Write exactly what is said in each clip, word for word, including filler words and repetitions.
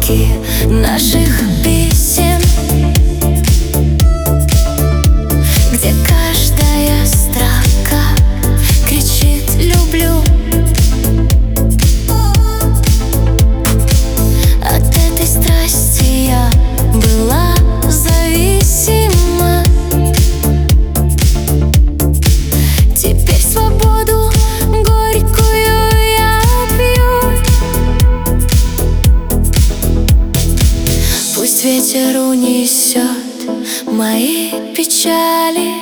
строки наших писем, где каждая строка кричит «люблю». От этой страсти я была зависима. Теперь свободу горькую я пью. Пусть ветер унесет мои печали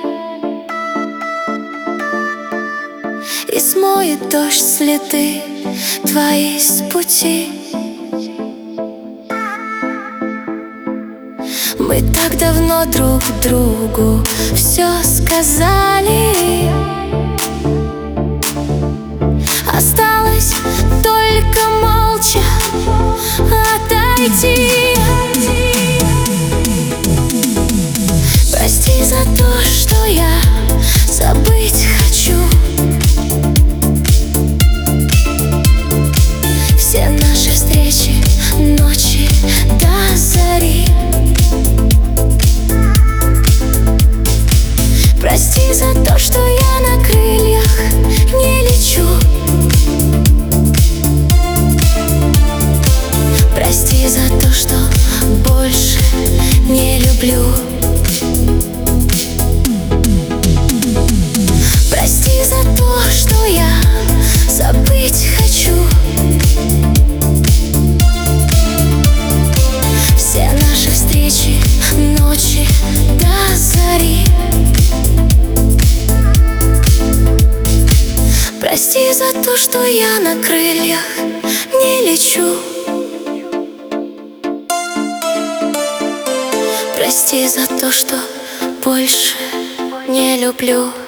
и смоет дождь следы твои с пути. Мы так давно друг другу все сказали. Осталось только молча отойти. Прости за то, что я забыть хочу все наши встречи, ночи до зари. Прости за то, что я на крыльях не лечу. Прости за то, что больше не люблю. Прости за то, что я забыть хочу все наши встречи, ночи до зари. Прости за то, что я на крыльях не лечу. Прости за то, что больше не люблю.